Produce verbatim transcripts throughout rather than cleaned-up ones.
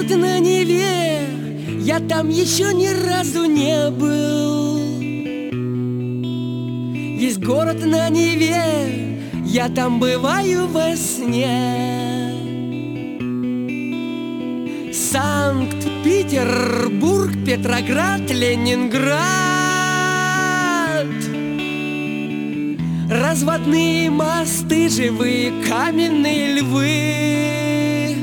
город на Неве, я там еще ни разу не был. Есть город на Неве, я там бываю во сне. Санкт-Петербург, Петроград, Ленинград. Разводные мосты, живые каменные львы.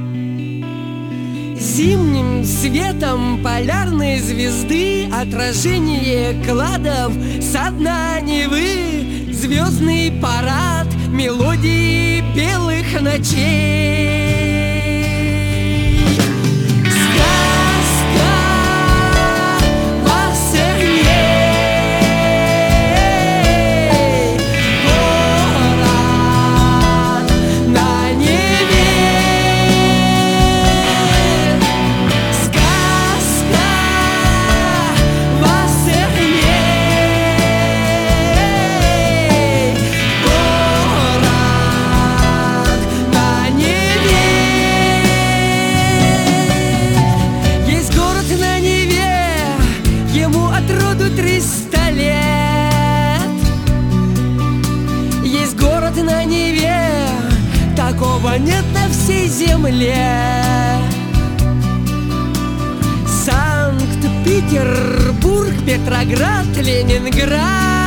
Зимним светом полярной звезды, отражение кладов со дна Невы. Звездный парад, мелодии белых ночей. триста лет. Есть город на Неве, такого нет на всей земле. Санкт-Петербург, Петроград, Ленинград.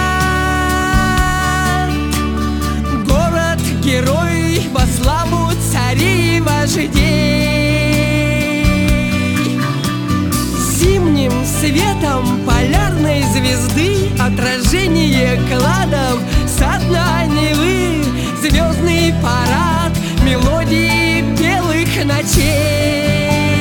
Город-герой во славу царей и вождей. Зимним светом полярной звезды, отражение кладов со дна Невы. Звездный парад, мелодии белых ночей.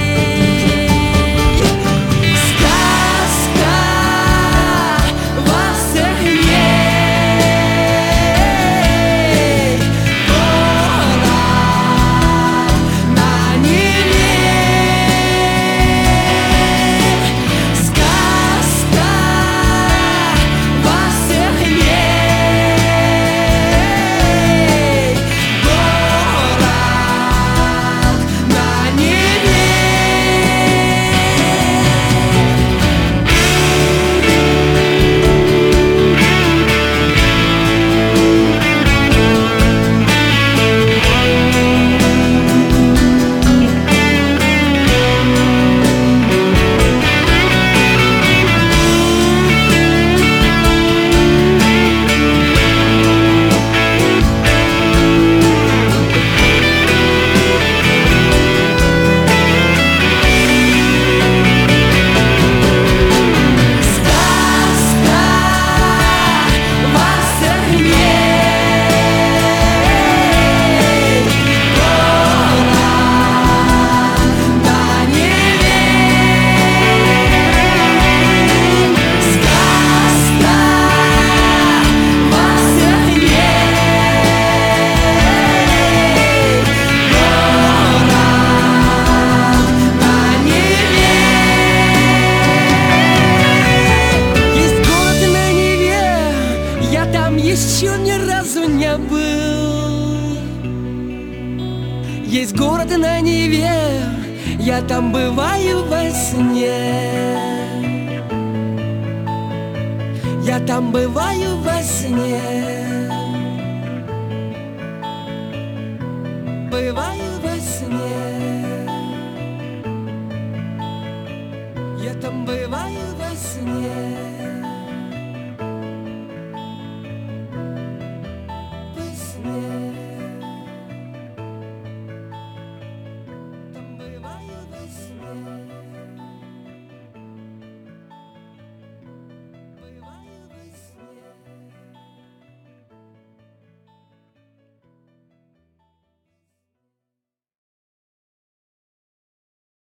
Еще ни разу не был. Есть город на Неве, я там бываю во сне. Я там бываю во сне. Бываю во сне. Я там бываю во сне.